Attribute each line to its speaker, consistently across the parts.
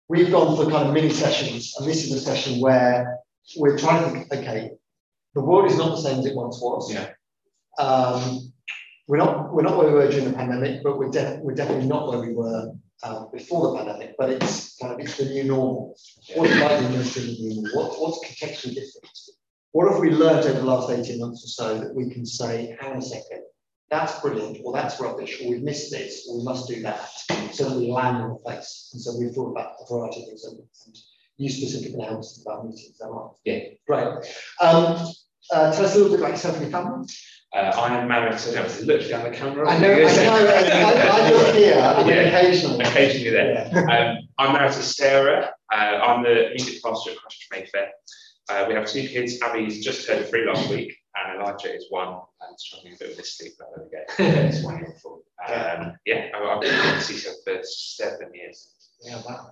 Speaker 1: we've gone for kind of mini sessions, and this is a session where we're trying to think, okay, the world is not the same as it once was.
Speaker 2: Yeah.
Speaker 1: We're not where we were during the pandemic, but we're definitely not where we were before the pandemic. But it's the new normal. Yeah. What's like the ministry of the new normal? What's contextually different? What have we learned over the last 18 months or so that we can say, hang on a second, that's brilliant, or that's rubbish, or we've missed this, or we must do that, so that we land in the place. And so we've thought about a variety of things, and you specifically now was about meetings, is that right?
Speaker 2: Yeah.
Speaker 1: Great. Tell us a little bit about yourself and your family.
Speaker 2: I'm married, so I don't have to look down the camera.
Speaker 1: I know, I look here, occasionally.
Speaker 2: Occasionally there. Yeah. I'm married to Sarah. I'm the music pastor at Christ Mayfair. We have 2 kids. Abby's just turned 3 last week, and Elijah is 1 and struggling a bit with his sleep, but there we go. It's 1 year old. I've been at CCL for 7 years.
Speaker 1: Yeah, wow.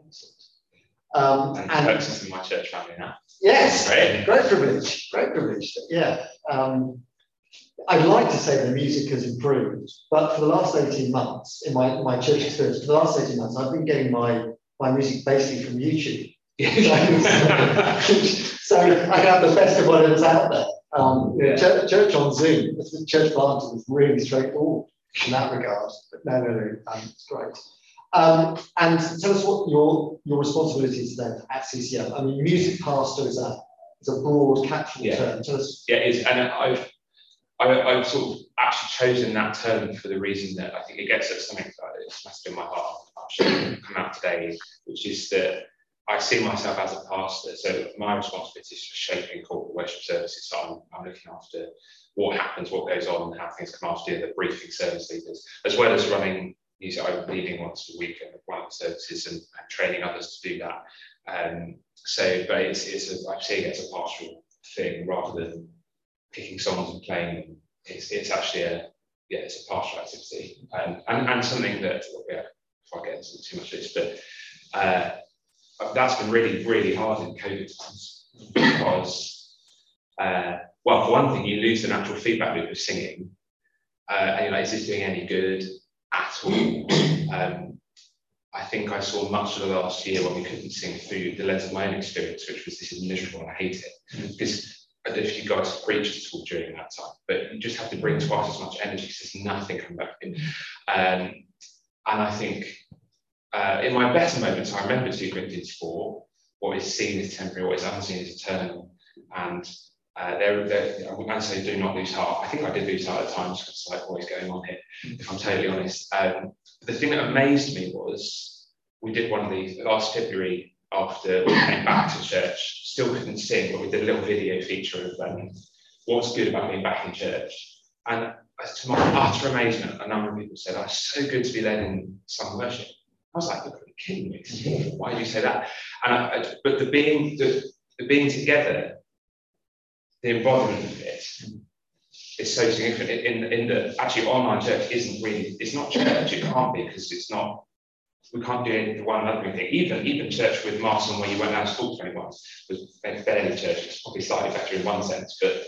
Speaker 2: And closest in my church family now.
Speaker 1: Yes, great privilege. Yeah. I'd like to say the music has improved, but for the last 18 months, in my church experience, for the last 18 months, I've been getting my music basically from YouTube. So I have the best of whatever's out there. Church on Zoom, the church planting is really straightforward in that regard. But no, it's great. And tell us what your responsibilities then at CCM. I mean, music pastor is a broad catch-all term. Tell us.
Speaker 2: Yeah, it is, and I've sort of actually chosen that term for the reason that I think it gets at something that is must be in my heart. I'll come out today, which is that I see myself as a pastor, so my responsibility is for shaping corporate worship services. So I'm looking after what happens, what goes on, and how things come after the briefing service leaders, as well as running music. I'm leading once a week and running services and training others to do that. But I see it as a pastoral thing rather than picking songs and playing them. It's actually it's a pastoral activity, and something that before I get into too much of this, but that's been really, really hard in COVID times because, for one thing, you lose the natural feedback loop of singing, and you're like, is this doing any good at all? I think I saw much of the last year when we couldn't sing through the lens of my own experience, which was this is miserable and I hate it. Because I don't know if you guys preached at all during that time, but you just have to bring twice as much energy because there's nothing coming back in. And I think in my better moments, I remember 2 Corinthians 4, what is seen is temporary, what is unseen is eternal. And and so do not lose heart. I think I did lose heart at times because it's like, what is going on here, if I'm totally honest. The thing that amazed me was we did one of these last February after we came back to church, still couldn't sing, but we did a little video feature of what's good about being back in church. And to my utter amazement, a number of people said, oh, it's so good to be led in sung worship. I was like, you're kidding me. Why do you say that? But the being together, the embodiment of it is so significant in that actually online church isn't really, it's not church, it can't be, because it's not, we can't do any one another thing. Even church with masks on where you weren't allowed to talk to anyone was fairly church. It's probably slightly better in one sense, but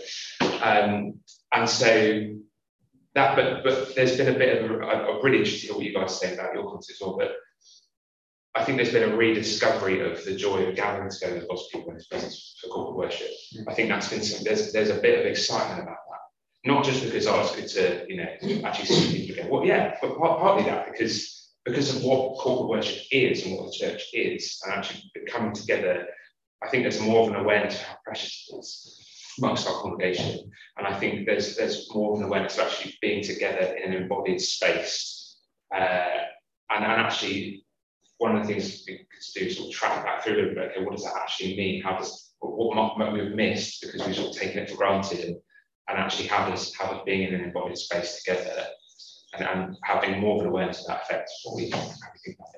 Speaker 2: and so that, but there's been a bit of I'm really interested in what you guys say about your concept as well, but I think there's been a rediscovery of the joy of gathering together with lots of people in His presence for corporate worship. I think that's been something, there's a bit of excitement about that. Not just because it's good to, actually see people again. Well, yeah, but partly that because of what corporate worship is and what the church is, and actually coming together, I think there's more of an awareness of how precious it is amongst our congregation. And I think there's more of an awareness of actually being together in an embodied space. And actually, one of the things we could do is sort of track back through a little bit, okay, what does that actually mean? What might we've missed because we've sort of taken it for granted, and actually how does being in an embodied space together and having more of an awareness of that affect what we think about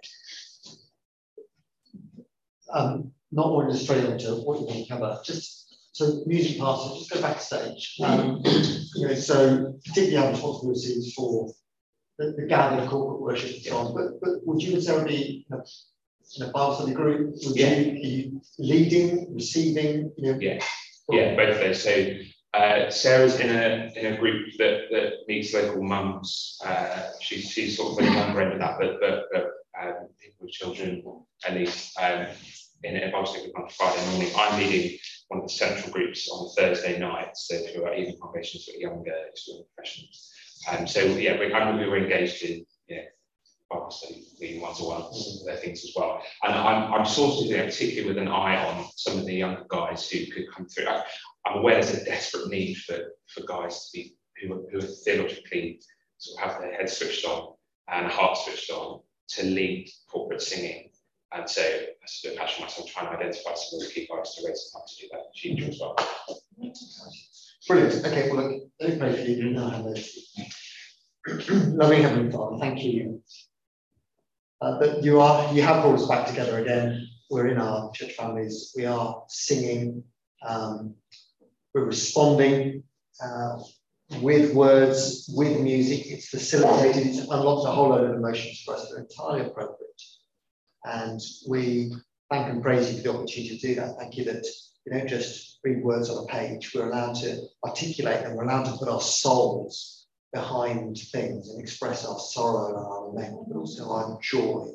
Speaker 2: it.
Speaker 1: Not wanting to stray onto what you want to cover, so music pastor, just go backstage. So particularly have responsibilities for the gathered corporate worship and so on. But would you and Sarah be in a Bible study group? Are you leading, receiving?
Speaker 2: Yeah, both of those. So Sarah's in a group that meets local mums. She's sort of at the younger end of that, but people with children. at least. In a Bible study on Friday morning, I'm leading one of the central groups on Thursday night. So if you're even congregations for younger professionals. So yeah, we're engaged in Bible study, one-to-one things as well. And I'm sort of particularly with an eye on some of the younger guys who could come through. I'm aware there's a desperate need for guys to be who are theologically sort of have their heads switched on and heart switched on to lead corporate singing. And so I sort of passion myself trying to identify some of the key guys to raise them up to do that in the future as well.
Speaker 1: Brilliant. Okay, well, look, let me pray for you now. Loving Heavenly Father, thank you that you have brought us back together again. We're in our church families. We are singing. We're responding with words, with music. It's facilitated. It's unlocked a whole load of emotions for us that are entirely appropriate. And we thank and praise you for the opportunity to do that. Thank you that we don't just read words on a page. We're allowed to articulate them. We're allowed to put our souls behind things and express our sorrow and our lament, but also our joy.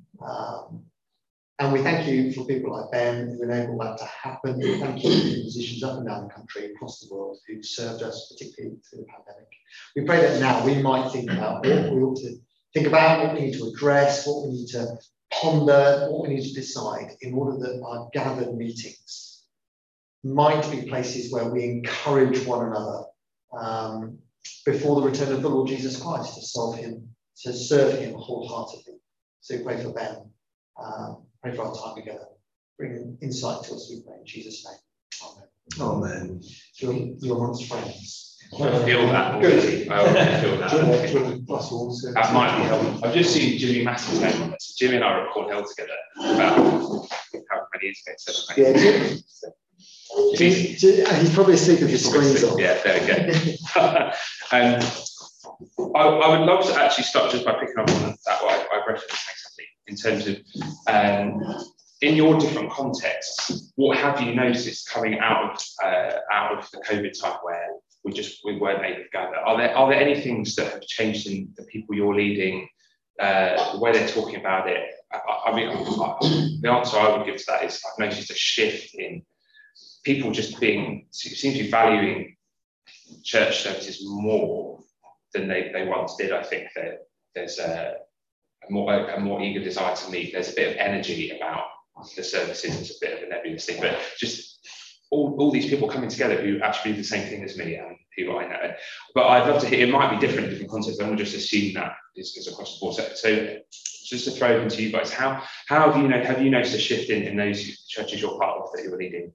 Speaker 1: And we thank you for people like Ben who enable that to happen. Thank you for the musicians up and down the country, across the world, who served us, particularly through the pandemic. We pray that now we might think about what we ought to think about, what we need to address, what we need to ponder, what we need to decide in order that our gathered meetings might be places where we encourage one another before the return of the Lord Jesus Christ to serve him wholeheartedly. So we pray for Ben, pray for our time together. Bring insight to us, we pray in Jesus' name. Amen. Amen. You're amongst friends.
Speaker 2: I feel that already. I already feel that. That might be helpful. I've just seen Jimmy Massey's name on it. So Jimmy and I were at Cornhill together about how many years ago.
Speaker 1: He's probably asleep with his screens on.
Speaker 2: Yeah, there we go. I would love to actually start just by picking up on that what I referenced exactly in terms of in your different contexts, what have you noticed coming out of the COVID time where we weren't able to gather? Are there any things that have changed in the people you're leading, the way they're talking about it? I mean, the answer I would give to that is I've noticed a shift in people just seem to be valuing church services more than they once did. I think that there's a more eager desire to meet. There's a bit of energy about the services. It's a bit of a nebulous thing, but just all these people coming together who actually do the same thing as me and who I know. But I'd love to hear, it might be different in different contexts. I don't just assume that is across the board. So just to throw it into you guys, how have you noticed a shift in those churches you're part of that you're leading?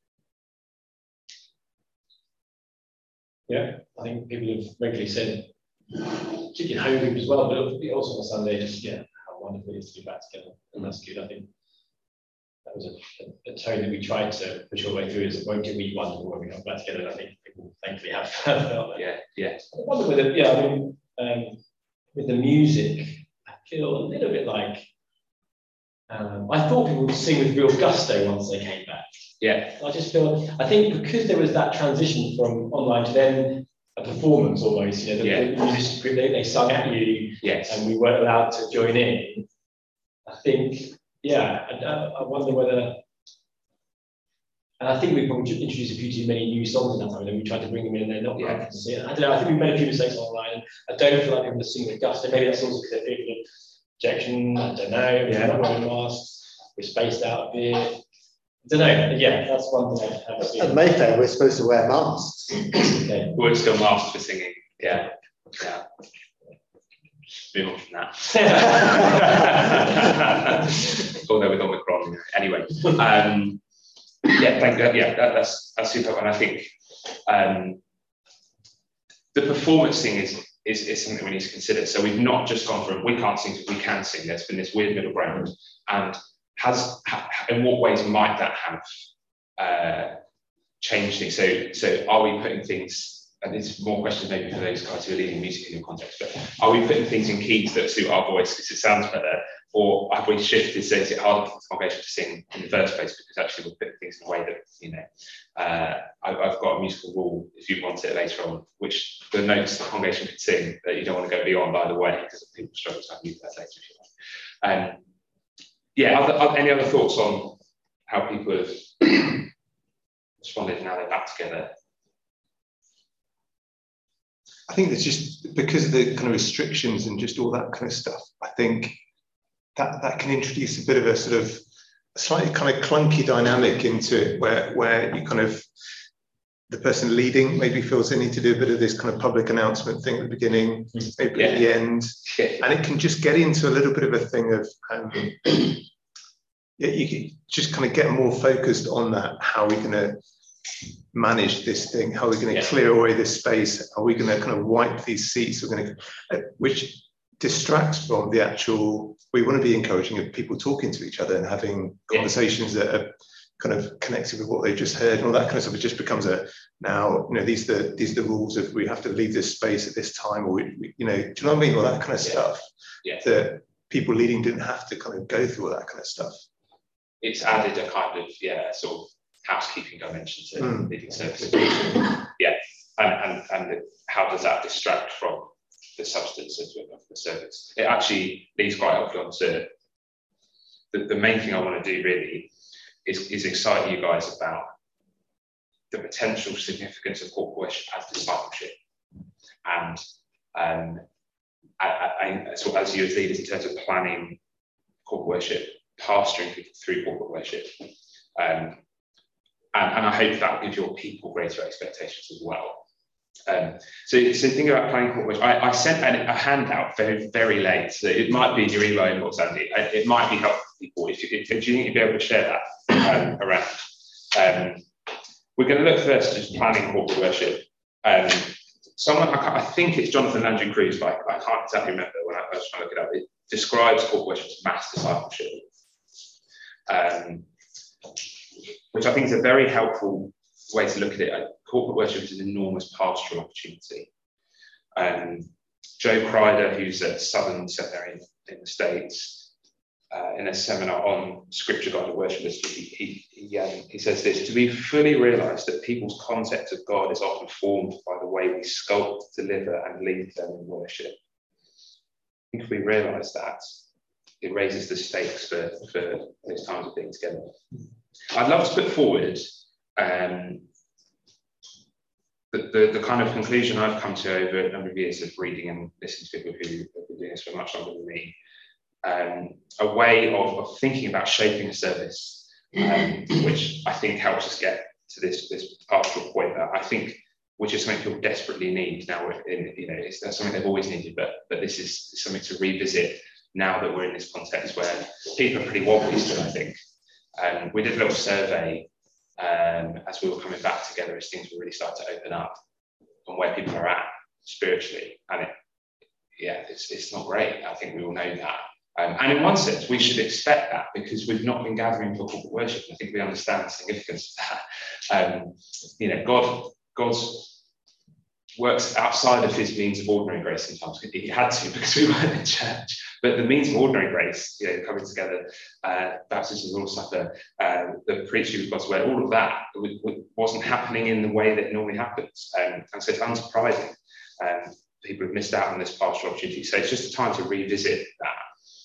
Speaker 3: Yeah, I think people have regularly said, particularly in home group as well, but also on Sunday, just how wonderful it is to be back together, and that's good. I think that was a tone that we tried to push all the way through. Is it won't get week one when we come back together? And I think people thankfully have felt that.
Speaker 2: Yeah.
Speaker 3: I wonder with the music, I feel a little bit like I thought people would sing with real gusto once they came back.
Speaker 2: Yeah.
Speaker 3: I think because there was that transition from online to then a performance almost, the musicians group, they sung at you,
Speaker 2: yes,
Speaker 3: and we weren't allowed to join in. I think, I wonder whether, and I think we probably introduced a few too many new songs in that time, and we tried to bring them in and they're not practicing. I don't know, I think we made a few mistakes online. I don't feel like people are singing with gusto. Maybe that's also because they're feeling objection, I don't know, we're not wearing masks, we're spaced out a bit. I don't know, that's one thing I have seen.
Speaker 1: At Mayfair, we're supposed to wear masks.
Speaker 3: Okay.
Speaker 2: We're still masked for singing. Yeah. Move on from that. Although with Omicron, anyway. That's super. And I think the performance thing is something we need to consider. So we've not just gone from we can't sing to we can sing. There's been this weird middle ground, and in what ways might that have changed things? So are we putting things? And it's more questions maybe for those guys who are leading music in your context, but are we putting things in keys that suit our voice because it sounds better? Or have we shifted, so is it harder for the congregation to sing in the first place because actually we're putting things in a way that, I've got a musical rule, if you want it later on, which the notes the congregation could sing that you don't want to go beyond either way because people struggle to have music that later if you like. yeah, any other thoughts on how people have responded now they're back together?
Speaker 4: I think it's just because of the kind of restrictions and just all that kind of stuff. I think that can introduce a bit of a sort of slightly kind of clunky dynamic into it, where you kind of, the person leading maybe feels they need to do a bit of this kind of public announcement thing at the beginning, maybe at the end, and it can just get into a little bit of a thing of you can just kind of get more focused on that. How are we going to manage this thing? How are we going to clear away this space? Are we going to kind of wipe these seats? We're going to, which distracts from the actual. We want to be encouraging of people talking to each other and having conversations that are kind of connected with what they just heard and all that kind of stuff. It just becomes now, these are the rules of we have to leave this space at this time, or do you know what I mean? All that kind of stuff.
Speaker 2: Yeah.
Speaker 4: That people leading didn't have to kind of go through all that kind of stuff.
Speaker 2: It's added a kind of sort of housekeeping dimension to leading services. Yeah, and how does that distract from the substance of the service? It actually leads quite helpfully on to the main thing I want to do really is excite you guys about the potential significance of corporate worship as discipleship, and so as you as leaders in terms of planning corporate worship, pastoring people through corporate worship, and I hope that will give your people greater expectations as well. So think about planning corporate worship. I sent a handout very, very late, so it might be in your email inbox, Andy. It might be helpful for people if you think you'd be able to share that around. We're going to look first at just planning corporate worship. Someone, I think it's Jonathan Landry Cruz, but I can't exactly remember when I was trying to look it up. It describes corporate worship as mass discipleship, which I think is a very helpful way to look at it. Corporate worship is an enormous pastoral opportunity. Joe Crider, who's at Southern Seminary in the States, in a seminar on scripture guided worship liturgy, he says this: to be fully realised that people's concept of God is often formed by the way we sculpt, deliver, and lead them in worship. I think if we realise that, it raises the stakes for those times of being together. I'd love to put forward the kind of conclusion I've come to over a number of years of reading and listening to people who have been doing this for much longer than me. A way of thinking about shaping a service, which I think helps us get to this pastoral point that I think, which is something people desperately need now. It's something they've always needed, but this is something to revisit now that we're in this context where people are pretty wobbly still, I think. We did a little survey as we were coming back together, as things were really starting to open up on where people are at spiritually, and it's not great. I think we all know that. And in one sense, we should expect that because we've not been gathering for corporate worship. I think we understand the significance of that. God's works outside of his means of ordinary grace sometimes. He had to because we weren't in church. But the means of ordinary grace, coming together, baptism, Lord's Supper, the preaching of God's word, all of that wasn't happening in the way that it normally happens. And so it's unsurprising. People have missed out on this pastoral opportunity. So it's just a time to revisit that.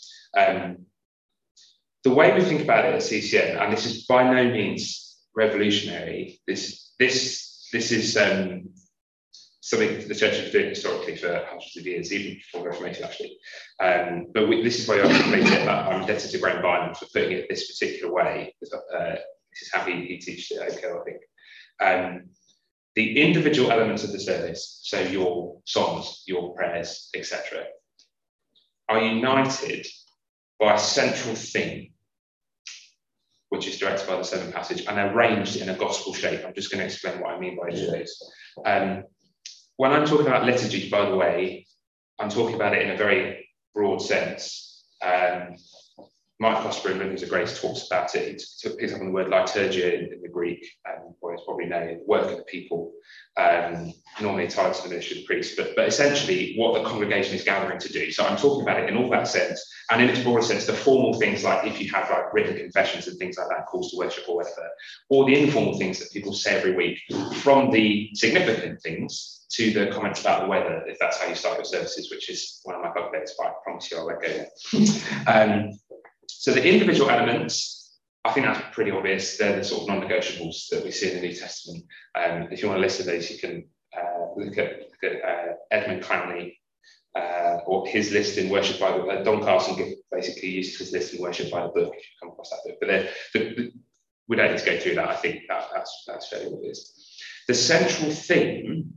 Speaker 2: The way we think about it at CCM, and this is by no means revolutionary, this is something the church has been doing historically for hundreds of years, even before the Reformation, actually. But this is why I articulate it. I'm indebted to Graham Bynum for putting it this particular way. This is how he teaches it, okay, I think. The individual elements of the service, so your songs, your prayers, etc., are united by a central theme, which is directed by the sermon passage and arranged in a gospel shape. I'm just going to explain what I mean by each of those. When I'm talking about liturgy, by the way, I'm talking about it in a very broad sense. Mike Prosper in Rhythms of Grace talks about it. He picks up on the word liturgia in the Greek, or it's probably known, the work of the people, normally tied to the ministry of the priest, but essentially what the congregation is gathering to do. So I'm talking about it in all that sense, and in its broader sense, the formal things like if you have like written confessions and things like that, calls to worship or whatever, or the informal things that people say every week, from the significant things to the comments about the weather, if that's how you start your services, which is one of my bugbears, but I promise you I won't go there. So the individual elements, I think that's pretty obvious. They're the sort of non-negotiables that we see in the New Testament. If you want to listen to those, you can look at Edmund Clowney, or his list in Worship by the Book. Don Carson basically uses his list in Worship by the Book, if you come across that book. But we don't need to go through that. I think that's fairly obvious. The central theme,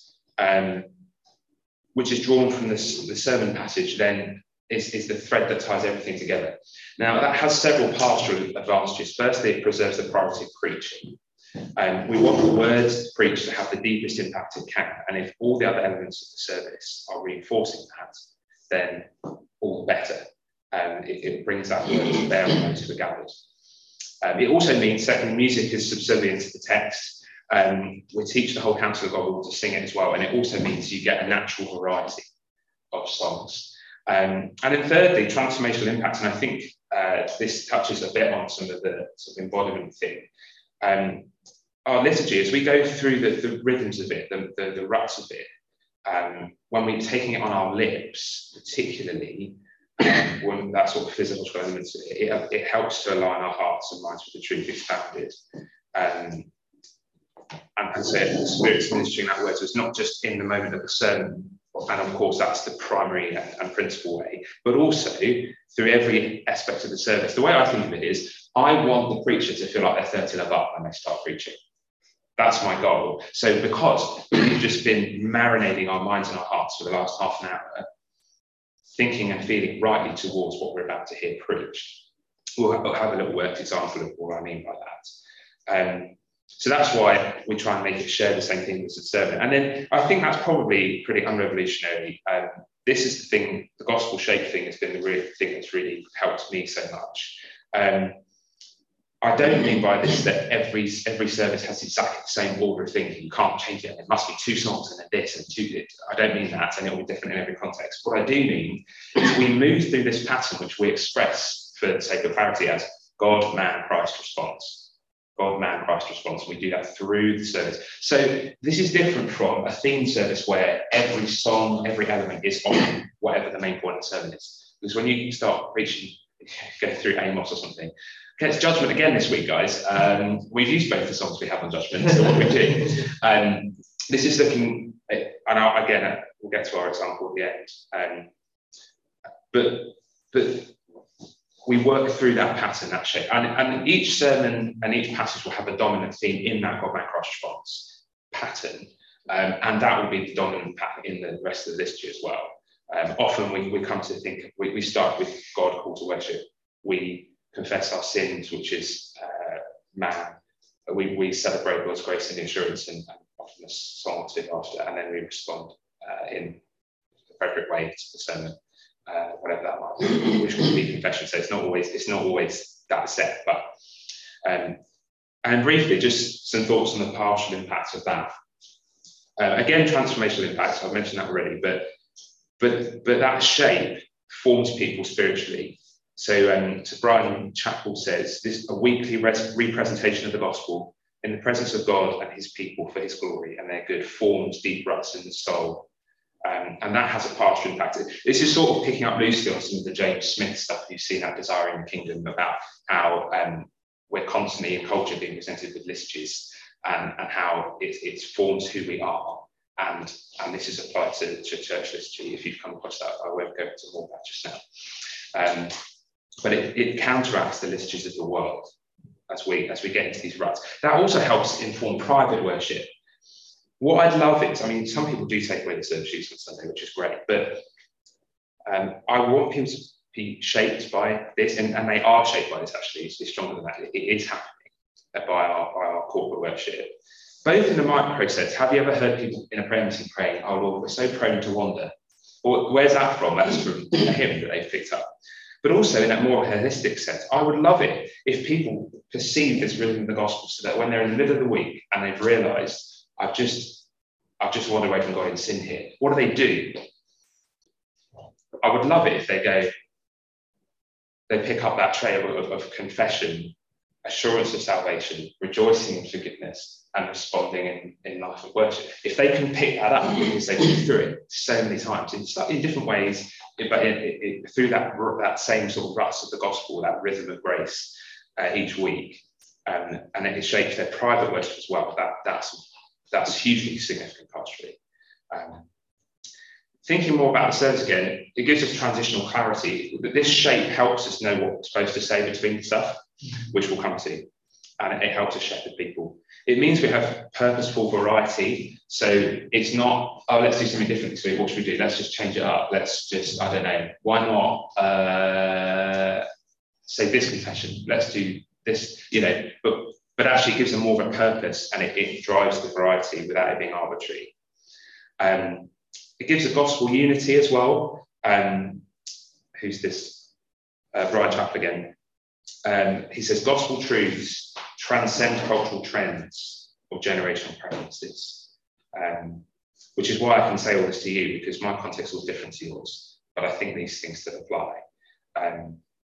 Speaker 2: which is drawn from the sermon passage, then is the thread that ties everything together. Now, that has several pastoral advantages. Firstly, it preserves the priority of preaching. We want the words preached to have the deepest impact it can, and if all the other elements of the service are reinforcing that, then all the better. It brings that word to bear on those who are gathered. It also means, secondly, music is subservient to the text. We teach the whole counsel of God to sing it as well, and it also means you get a natural variety of songs. And then thirdly, transformational impact, and I think this touches a bit on some of the sort of embodiment thing. Our liturgy, as we go through the rhythms of it, the ruts of it, when we're taking it on our lips, particularly, when that sort of physiological element of it helps to align our hearts and minds with the truth expounded. And so the Spirit's ministering that word, so it's not just in the moment of the sermon, and of course that's the primary and principal way, but also through every aspect of the service. The way I think of it is, I want the preacher to feel like they're 30 love up when they start preaching. That's my goal. So because we've just been marinating our minds and our hearts for the last half an hour, thinking and feeling rightly towards what we're about to hear preached, we'll have a little worked example of what I mean by that. So that's why we try and make it share the same thing as the sermon. And then I think that's probably pretty unrevolutionary. This is the thing, the gospel shape thing has been the real thing that's really helped me so much. I don't mean by this that every service has exactly the same order of thinking. You can't change it. There must be 2 songs and then this and 2. I don't mean that, and it'll be different in every context. What I do mean is we move through this pattern, which we express for the sake of clarity as God, man, Christ response. God, man, Christ response. We do that through the service. So this is different from a theme service where every song, every element is on whatever the main point of the sermon is. Because when you start preaching, go through Amos or something, okay, it's judgment again this week, guys. We've used both the songs we have on judgment, so what we do. This is looking, and again, we'll get to our example at the end. But we work through that pattern, that shape, and each sermon and each passage will have a dominant theme in that God, man, Christ response pattern, and that will be the dominant pattern in the rest of the liturgy as well. Often we come to think, we start with God, call to worship. We confess our sins, which is man. We celebrate God's grace and assurance, and often a song or two after, and then we respond in the appropriate way to the sermon. Whatever that might be, which will be confession. So it's not always that set, but and briefly, just some thoughts on the partial impact of that. Again, transformational impact. I've mentioned that already, but that shape forms people spiritually. So Brian Chappell says this: a weekly representation of the gospel in the presence of God and His people for His glory and their good forms deep ruts in the soul. And that has a pastoral impact. This is sort of picking up loosely on some of the James Smith stuff you've seen at Desiring the Kingdom about how we're constantly in culture being presented with liturgies and how it forms who we are. And this is applied to church liturgy. If you've come across that, I won't go into more about just now. But it counteracts the liturgies of the world as we get into these ruts. That also helps inform private worship. What I'd love is, I mean, some people do take away the service sheets on Sunday, which is great, but I want people to be shaped by this, and they are shaped by this actually, it's stronger than that. It is happening by our corporate worship. Both in the micro sense, have you ever heard people in a prayer meeting praying, "Oh Lord, we're so prone to wander"? Or where's that from? That's from a hymn that they've picked up. But also in that more holistic sense, I would love it if people perceive this rhythm of the gospel so that when they're in the middle of the week and they've realised, I've just wandered away from God in sin here. What do? I would love it if they pick up that trail of confession, assurance of salvation, rejoicing in forgiveness, and responding in life of worship. If they can pick that up, because they've been through it so many times in slightly different ways, through that same sort of ruts of the gospel, that rhythm of grace each week, and it shapes their private worship as well. That's hugely significant pastorally. Thinking more about the service again, it gives us transitional clarity. This shape helps us know what we're supposed to say between stuff, which we'll come to, and it helps us shepherd people. It means we have purposeful variety. So it's not, oh, let's do something different this week. What should we do? Let's just change it up. Let's just, I don't know, why not say this confession? Let's do this, but actually it gives them more of a purpose, and it drives the variety without it being arbitrary. It gives a gospel unity as well. Who's this? Brian Chappell again. He says, gospel truths transcend cultural trends or generational preferences, which is why I can say all this to you, because my context was different to yours, but I think these things still apply. And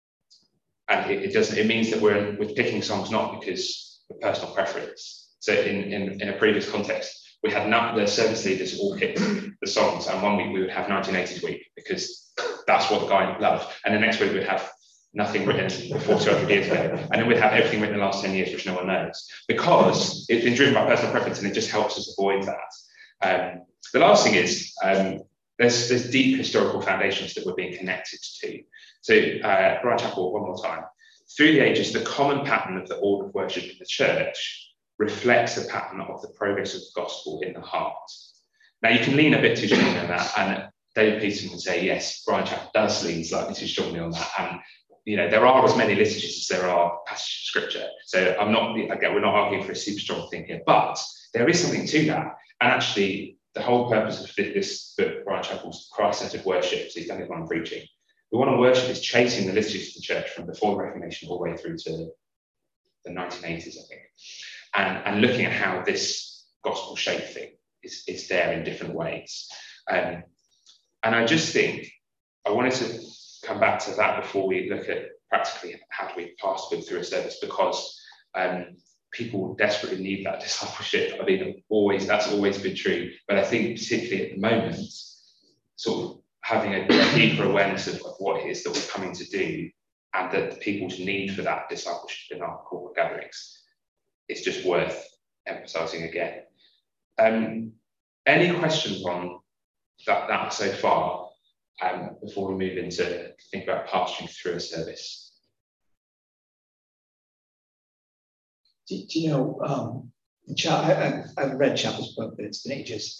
Speaker 2: it means that we're picking songs not because of personal preference. So in a previous context, we had the service leaders all pick the songs, and one week we would have 1980s week because that's what the guy loved, and the next week we'd have nothing written before 200 years ago, and then we'd have everything written in the last 10 years, which no one knows, because it's been driven by personal preference, and it just helps us avoid that. The last thing is there's deep historical foundations that we're being connected to. So Brian Chappell, one more time. Through the ages, the common pattern of the order of worship in the church reflects the pattern of the progress of the gospel in the heart. Now, you can lean a bit too strongly on that, and David Peterson would say, yes, Brian Chappell does lean slightly too strongly on that, and there are as many liturgies as there are passages of scripture. So we're not arguing for a super strong thing here, but there is something to that. And actually, the whole purpose of this book, Brian Chappell's Christ-centered worship, so he's done it while I'm preaching. We want to worship is chasing the liturgies of the church from before the Reformation all the way through to the 1980s, I think. And looking at how this gospel shape thing is there in different ways. And I just think I wanted to come back to that before we look at practically how do we pass good through a service, because people desperately need that discipleship. I mean, that's always been true, but I think particularly at the moment, sort of having a deeper awareness of what it is that we're coming to do, and that the people's need for that discipleship in our corporate gatherings, it's just worth emphasising again. Any questions on that so far, before we move into think about pastoring through a service?
Speaker 5: Do you know, I've read Chappell's book, but it's been ages.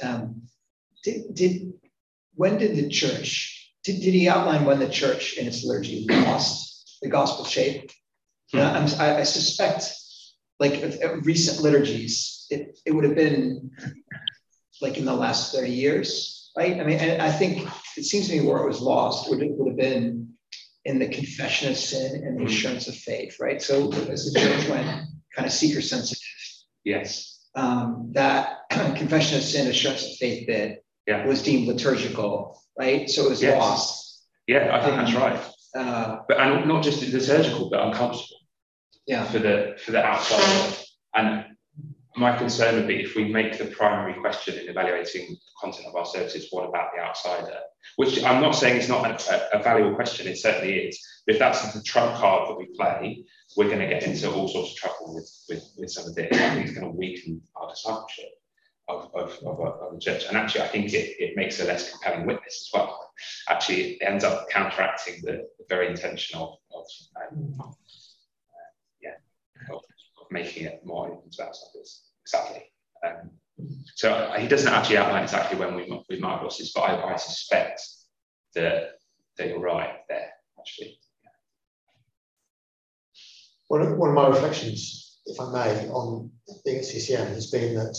Speaker 5: When did the church, did he outline when the church in its liturgy lost the gospel shape? I suspect, like recent liturgies, it would have been like in the last 30 years, right? I mean, and I think it seems to me where it was lost would have been in the confession of sin and the assurance of faith, right? So as the church went kind of seeker sensitive,
Speaker 2: yes,
Speaker 5: that confession of sin, assurance of faith bit was deemed liturgical, right? So it was lost.
Speaker 2: Yeah, I think that's right. But and not just liturgical, but uncomfortable. Yeah. For the outsider. And my concern would be if we make the primary question in evaluating the content of our services, what about the outsider? Which I'm not saying it's not a valuable question, it certainly is. But if that's the trump card that we play, we're going to get into all sorts of trouble with some of this. I think it's going to weaken our discipleship of the church. And actually, I think it makes a less compelling witness as well. Actually, it ends up counteracting the very intention of making it more open to outsiders. Exactly. So he doesn't actually outline exactly when we might have lost this, but I suspect that you're right there, actually.
Speaker 1: One of my reflections, if I may, on being at CCM has been that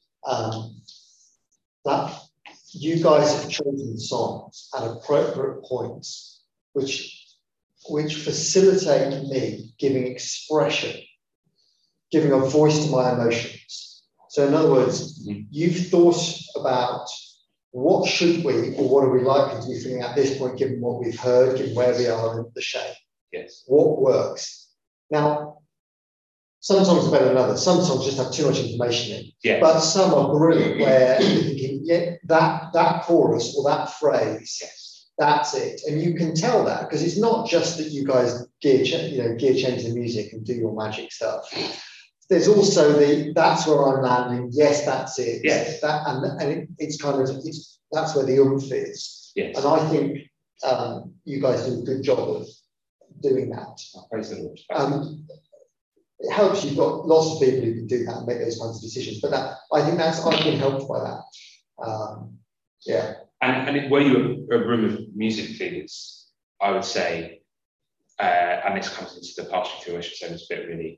Speaker 1: that you guys have chosen songs at appropriate points which facilitate me giving expression, giving a voice to my emotions. So in other words, you've thought about what should we, or what are we likely to be feeling at this point, given what we've heard, given where we are in the shape.
Speaker 2: Yes.
Speaker 1: What works? Now, some songs are better than others. Some songs just have too much information in.
Speaker 2: Yes.
Speaker 1: But some are brilliant where you're thinking, that chorus or that phrase, that's it. And you can tell that because it's not just that you guys gear change the music and do your magic stuff. There's also that's where I'm landing. Yes, that's it.
Speaker 2: Yes.
Speaker 1: It's kind of that's where the oomph is.
Speaker 2: Yes.
Speaker 1: And I think you guys do a good job of doing that.
Speaker 2: Praise the Lord.
Speaker 1: It helps. You've got lots of people who can do that and make those kinds of decisions. But I think I've been helped by that. Yeah.
Speaker 2: And were you a room of music leaders? I would say, and this comes into the pastoral theologian service bit really.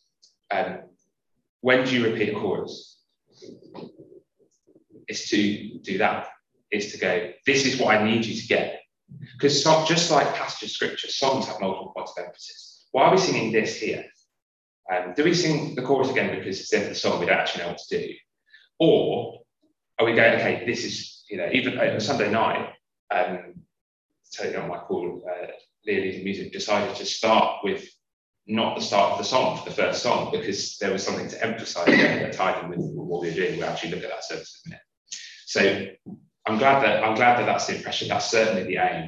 Speaker 2: When do you repeat a chorus? It's to do that. It's to go, this is what I need you to get. Because just like passage of scripture, songs have multiple points of emphasis. Why are we singing this here? Do we sing the chorus again because it's the end of the song, we don't actually know what to do? Or are we going, okay, this is, even a Sunday night, totally not my call, Leah leading music decided to start with not the start of the song for the first song because there was something to emphasize there that tied in with what we were doing. We'll actually look at that service in a minute. So I'm glad that that's the impression. That's certainly the aim.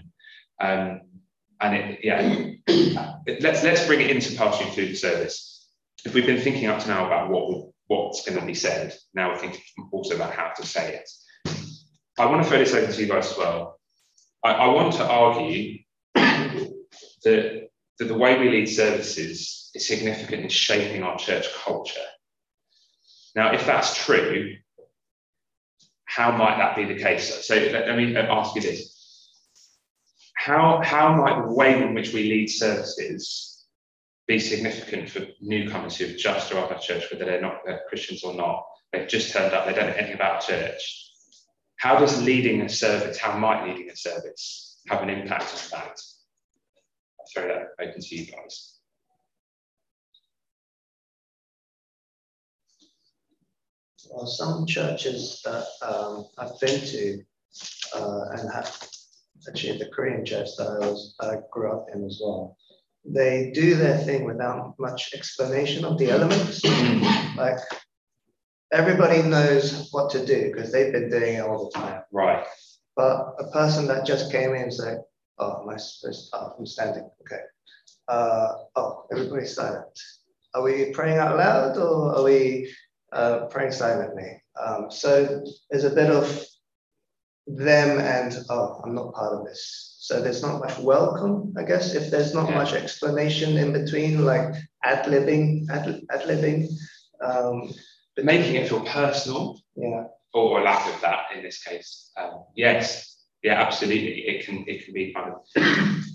Speaker 2: Let's bring it into pastoring through the service. If we've been thinking up to now about what's going to be said, now we're thinking also about how to say it. I want to throw this over to you guys as well. I want to argue that the way we lead services is significant in shaping our church culture. Now, if that's true, how might that be the case? So let me ask you this. How might the way in which we lead services be significant for newcomers who've just arrived at church, whether they're Christians or not? They've just turned up, they don't know anything about church. How might leading a service have an impact on that? I'll throw that open to you guys.
Speaker 6: Well, some churches that I've been to and have actually the Korean church that I grew up in as well, they do their thing without much explanation of the elements. Like everybody knows what to do because they've been doing it all the time.
Speaker 2: Right.
Speaker 6: But a person that just came in and said, "Oh, am I supposed to? Oh, I'm standing. Okay. Everybody's silent. Are we praying out loud or are we praying silently?" So there's a bit of them and, "Oh, I'm not part of this." So there's not much welcome, I guess, if there's not much explanation in between, like ad-libbing.
Speaker 2: But making it feel personal, or a lack of that in this case. Yes, yeah, absolutely. It can be kind of. I'm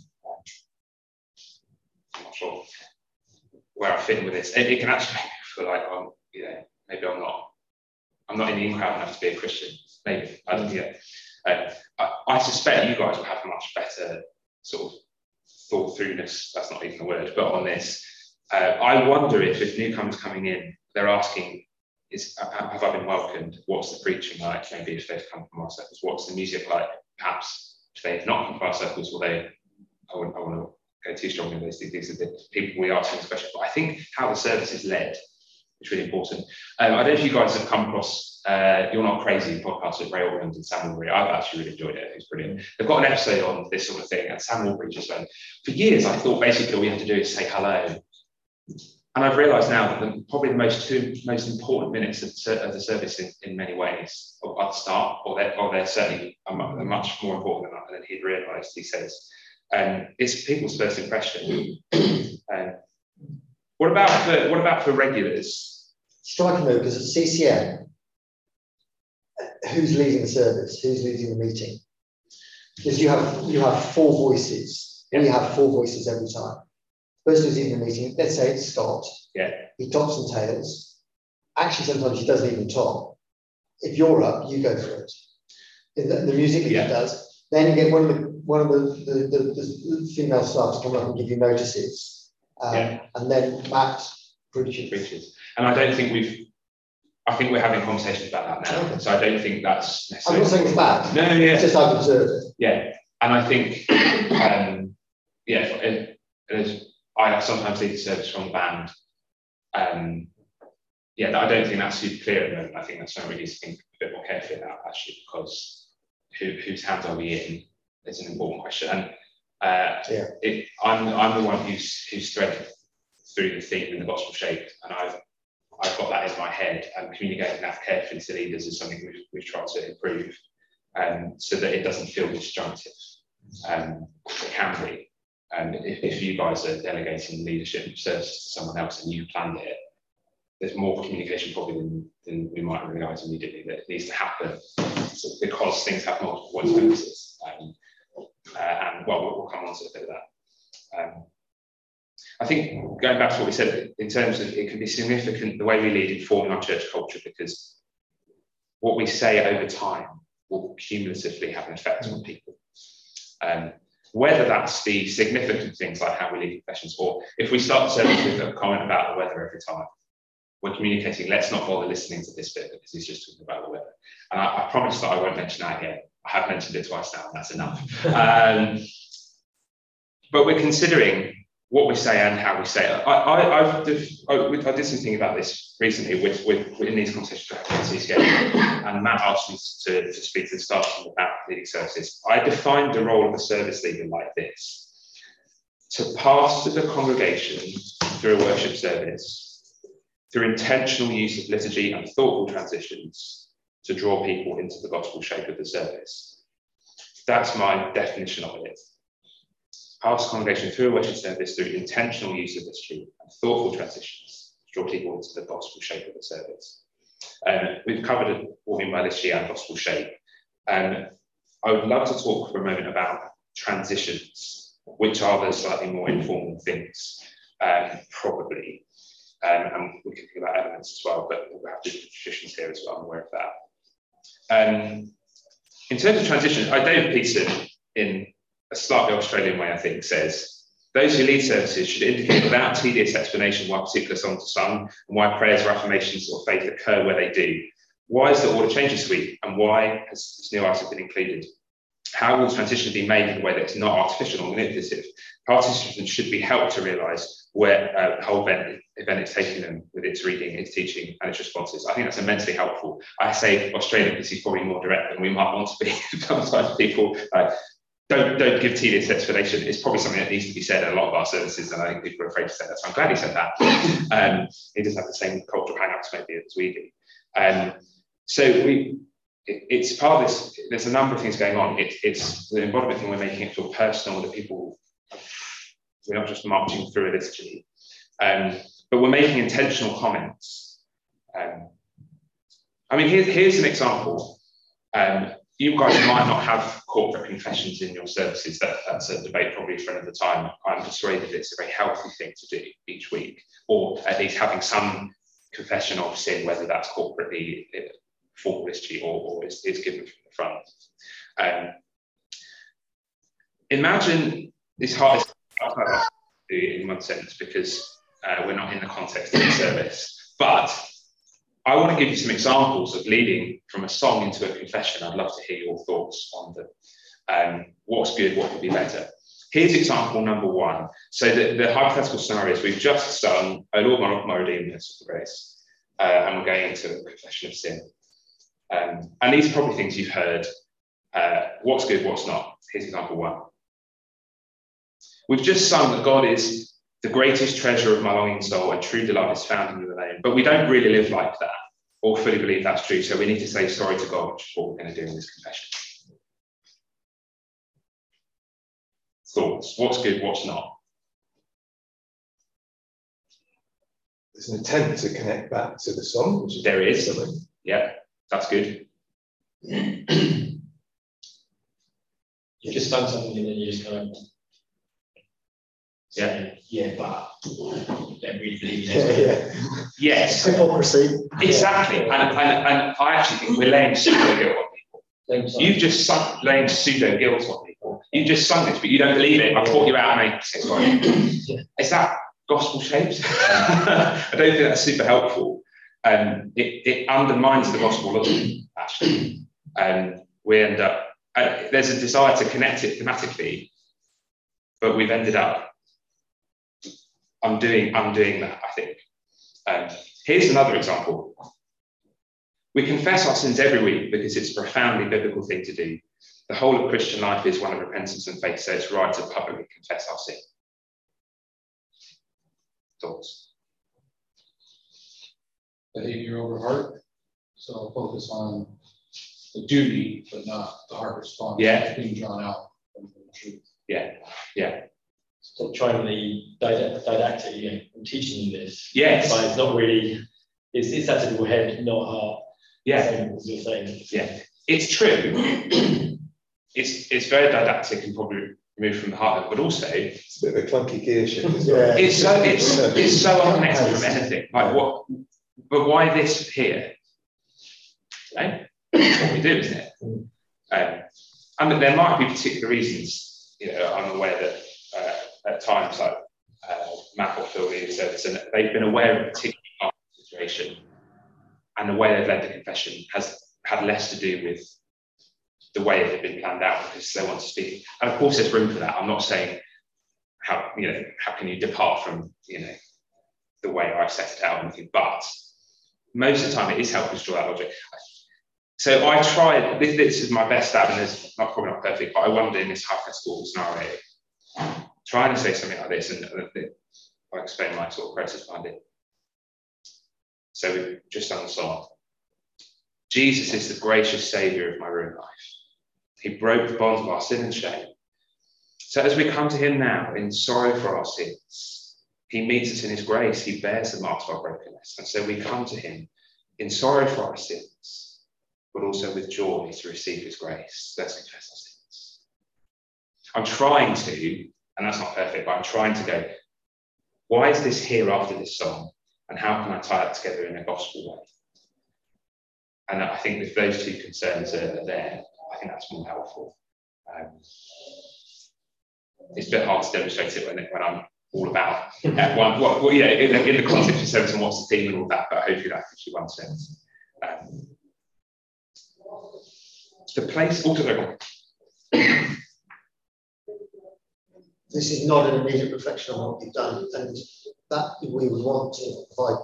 Speaker 2: not sure where I fit in with this. It can actually make me feel like maybe I'm not in the in-crowd enough to be a Christian. Maybe I don't know. I suspect you guys will have a much better sort of thought throughness. That's not even a word, but on this, I wonder if newcomers coming in, they're asking, have I been welcomed? What's the preaching like? Maybe if they've come from our circles, what's the music like? Perhaps if they've not come from our circles, I want to go too strongly on these. These are the people we are asking special. But I think how the service is led is really important. I don't know if you guys have come across You're Not Crazy podcast with Ray Ormond and Sam Albury. I've actually really enjoyed it. It's brilliant. They've got an episode on this sort of thing, and Sam Albury just went, for years I thought basically all you have to do is say hello. And I've realised now that probably the two most important minutes of the service in many ways are at the start, or they're certainly much more important than he'd realised, he says. It's people's first impression. What about for regulars?
Speaker 1: Striking though, because at CCM, who's leading the service? Who's leading the meeting? Because you have four voices. Yeah. We have four voices every time. The person who's leading the meeting, let's say it's Scott.
Speaker 2: Yeah.
Speaker 1: He tops and tails. Actually, sometimes he doesn't even top. If you're up, you go for it. The music he does. Then you get one of the female staff to come up and give you notices. And then Matt preaches.
Speaker 2: And I don't think I think we're having conversations about that now. Okay. So I don't think that's necessarily.
Speaker 1: I'm not saying it's bad.
Speaker 2: No, yeah.
Speaker 1: It's just I've observed it.
Speaker 2: Yeah. And I think, I sometimes lead the service from the band. I don't think that's super clear at the moment. I think that's something we need to think a bit more carefully about, actually, because whose hands are we in? is an important question. And I'm the one who's threaded through the theme in the gospel shaped, and I've got that in my head, and communicating that carefully to leaders is something we've tried to improve, so that it doesn't feel disjunctive. It can be. And if you guys are delegating leadership services to someone else and you planned it, there's more communication probably than we might realise immediately that needs to happen, because things have multiple voice purposes. And well, we'll come on to a bit of that. I think going back to what we said in terms of it can be significant the way we lead in forming our church culture, because what we say over time will cumulatively have an effect on people. Whether that's the significant things like how we lead confessions, or if we start the service with a comment about the weather every time, we're communicating, let's not bother listening to this bit because he's just talking about the weather. And I promise that I won't mention that again. I have mentioned it twice now, and that's enough. But we're considering what we say and how we say it. I did some thinking about this recently in these conversations with CCA, and Matt asked me to speak to the staff about leading services. I defined the role of a service leader like this: to pastor the congregation through a worship service, through intentional use of liturgy and thoughtful transitions to draw people into the gospel shape of the service. That's my definition of it. Pastor congregation through a worship service through intentional use of liturgy and thoughtful transitions to draw people into the gospel shape of the service. We've covered what we mean by liturgy and gospel shape. I would love to talk for a moment about transitions, which are the slightly more informal things, probably. And we can think about elements as well, but we'll have different traditions here as well, I'm aware of that. In terms of transition, David Peterson, in a slightly Australian way, I think, says, those who lead services should indicate without tedious explanation why particular songs are sung and why prayers or affirmations or faith occur where they do. Why is the order changed this week, and why has this new item been included? How will transition be made in a way that is not artificial or manipulative? Participants should be helped to realise where the whole event is taking them with its reading, its teaching, and its responses. I think that's immensely helpful. I say Australian because he's probably more direct than we might want to be. Sometimes people don't give tedious explanation. It's probably something that needs to be said in a lot of our services, and I think people are afraid to say that. So I'm glad he said that. He doesn't have the same cultural hang-ups maybe as we do. It's part of this. There's a number of things going on. It's the embodiment thing. We're making it feel personal, that people, we're not just marching through a liturgy, but we're making intentional comments. I mean, here's an example. You guys might not have corporate confessions in your services. That's a debate probably for another time. I'm persuaded it's a very healthy thing to do each week, or at least having some confession of sin, whether that's corporately formal liturgy or is given from the front. Imagine this hard in one sense, because we're not in the context of the service, but I want to give you some examples of leading from a song into a confession. I'd love to hear your thoughts on them. What's good, what could be better? Here's example number one. So the hypothetical scenario is we've just sung, O Lord, my rock, my redeemer, of grace, and we're going into a confession of sin. And these are probably things you've heard. What's good, what's not? Here's example one. We've just sung that God is the greatest treasure of my longing soul, and true delight is found in you alone. But we don't really live like that or fully believe that's true. So we need to say sorry to God, which is what we're going to do in this confession. Thoughts? What's good, what's not?
Speaker 4: There's an attempt to connect back to the song, which is
Speaker 2: there is. Something. Yeah, that's good.
Speaker 3: You just done something and then you just kind of but don't really believe it.
Speaker 2: Yes.
Speaker 1: Hypocrisy.
Speaker 2: Exactly. And I actually think we're laying pseudo guilt on people. You've just sung laying pseudo guilt on people. You've just sung this, but you don't believe it. I thought you out and say sorry. Is that gospel shaped? I don't think that's super helpful. It undermines the gospel logic, actually. We end up, there's a desire to connect it thematically, but we've ended up undoing that, I think. Here's another example. We confess our sins every week because it's a profoundly biblical thing to do. the whole of Christian life is one of repentance and faith, so it's right to publicly confess our sin. Thoughts?
Speaker 7: Behavior over heart. So focus on the duty, but not the heart response.
Speaker 2: Yeah.
Speaker 7: Being drawn out from the truth.
Speaker 2: Yeah, yeah.
Speaker 3: Stop trying the didactic, I'm teaching you this.
Speaker 2: Yes.
Speaker 3: But it's not really, it's out of your head, not heart.
Speaker 2: Yeah.
Speaker 3: As you're saying.
Speaker 2: Yeah. It's true. It's very didactic and probably removed from the heart, but also
Speaker 4: It's a bit of a clunky gear shift.
Speaker 2: it's so unconnected from anything. Like what? But why this here? Right? That's what we do, isn't it? I mean, there might be particular reasons. I'm aware that at times, like Matt or Phil leading service, and they've been aware of a particular situation, and the way they've led the confession has had less to do with the way it had been planned out because they want to speak. And of course, there's room for that. I'm not saying how can you depart from the way I set it out or anything, but most of the time it is helpful to draw that logic. So I tried, this is my best stab, and it's probably not perfect, but I wondered in this hypothetical scenario, trying to say something like this, and I explain my sort of process behind it. So just on the song, Jesus is the gracious saviour of my ruined life. He broke the bonds of our sin and shame. So as we come to him now in sorrow for our sins, he meets us in his grace. He bears the marks of our brokenness. And so we come to him in sorrow for our sins, but also with joy to receive his grace. Let's confess our sins. I'm trying to, and that's not perfect, but I'm trying to go, why is this here after this song? And how can I tie that together in a gospel way? And I think if those two concerns are there, I think that's more helpful. It's a bit hard to demonstrate it when I'm all about in the context of service and what's the theme and all that, but hopefully that gives you one sense. The place, also,
Speaker 1: this is not an immediate reflection on what you've done, and that we would want to provide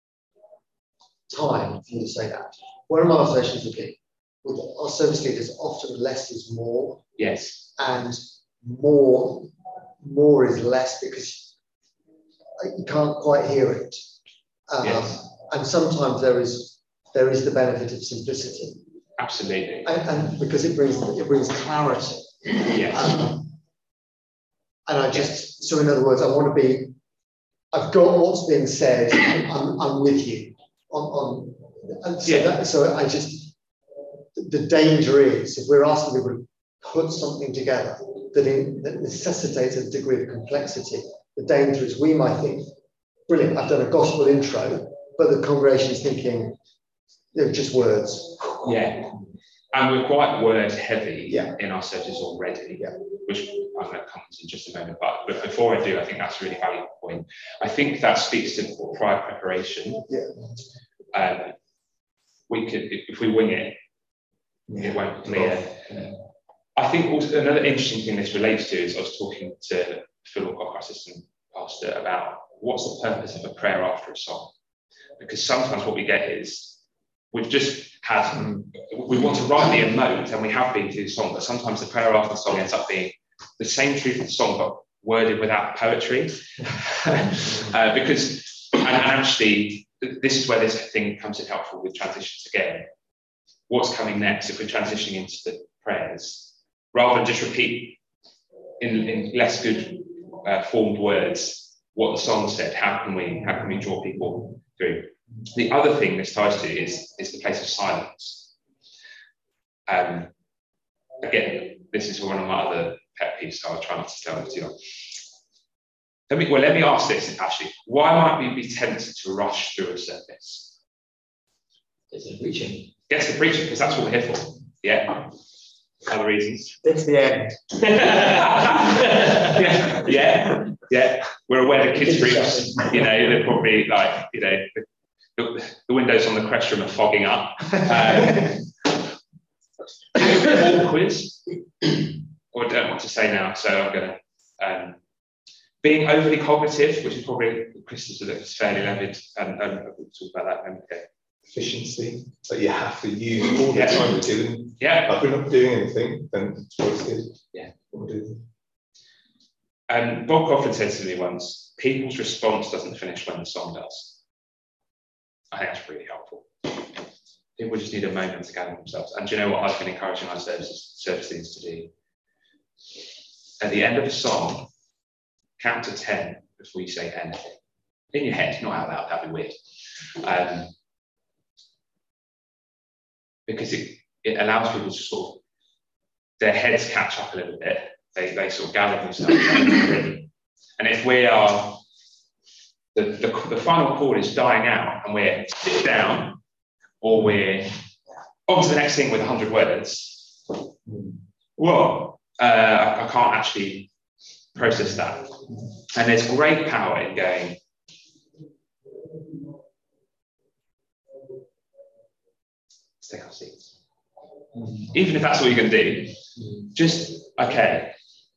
Speaker 1: time for you to say that. Where are my observations again? With our service leaders, often less is more.
Speaker 2: yes,
Speaker 1: And more is less because you can't quite hear it.
Speaker 2: Yes.
Speaker 1: And sometimes there is the benefit of simplicity.
Speaker 2: absolutely.
Speaker 1: And because it brings clarity.
Speaker 2: Yes.
Speaker 1: And I just, so in other words, I've got what's being said, I'm with you and so the danger is if we're asking people to put something together that necessitates a degree of complexity, the danger is we might think, brilliant, I've done a gospel intro, but the congregation is thinking, they're just words.
Speaker 2: Yeah. And we're quite word heavy in our services already, which I'm going to come to in just a moment. But before I do, I think that's a really valuable point. I think that speaks to prior preparation. We could, if we wing it, it won't clear. I think also another interesting thing this relates to is I was talking to Phil Wilcock, our assistant pastor, about what's the purpose of a prayer after a song? Because sometimes what we get is we've just had, we want to rightly emote, and we have been through the song, but sometimes the prayer after the song ends up being the same truth of the song, but worded without poetry. Because, and actually, this is where this thing comes in helpful with transitions again. What's coming next if we're transitioning into the prayers? Rather than just repeat in less good formed words what the song said, how can we draw people through? The other thing this ties to is the place of silence. Again, this is one of my other pet peeves, so I'll try not to tell them too long. Let me ask this actually. Why might we be tempted to rush through a service?
Speaker 3: It's a preaching.
Speaker 2: Yes, the preaching, because that's what we're here for. Yeah. Other reasons.
Speaker 1: It's the end.
Speaker 2: yeah. We're aware that kids' groups, they're probably like, the windows on the crest room are fogging up. Awkward, or I don't want to say now, so I'm going to. Being overly cognitive, which is probably Christmas is fairly levied, and we'll talk about that. Okay.
Speaker 4: efficiency that you have to use all the time we're doing.
Speaker 2: Yeah.
Speaker 4: If we're not doing anything, then what's good?
Speaker 2: Yeah.
Speaker 4: What we're doing.
Speaker 2: Bob Coughlin said to me once, people's response doesn't finish when the song does. I think that's really helpful. People just need a moment to gather themselves. And do you know what I've been encouraging our service leaders to do? At the end of a song, count to 10 before you say anything. In your head, not out loud, that'd be weird. Because it allows people to sort of, their heads catch up a little bit. They sort of gather themselves. And if we are, the final chord is dying out and we're sit down, or we're on to the next thing with 100 words, well, I can't actually process that. And there's great power in going, let's take our seats. Even if that's all you're going to do, just, okay,